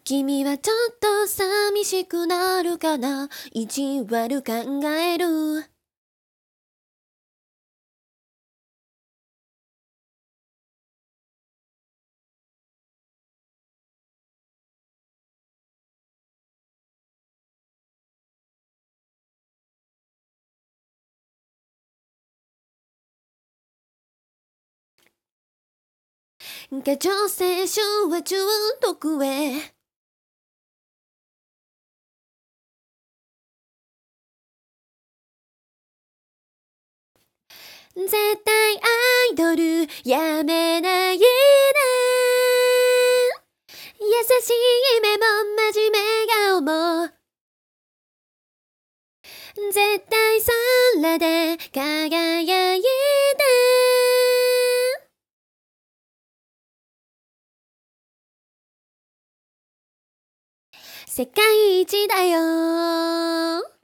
君はちょっと寂しくなるかな、意地悪考える。過剰摂取は中毒へ。絶対アイドルやめないで。優しい目も真面目顔も絶対空で輝いて。世界一だよ。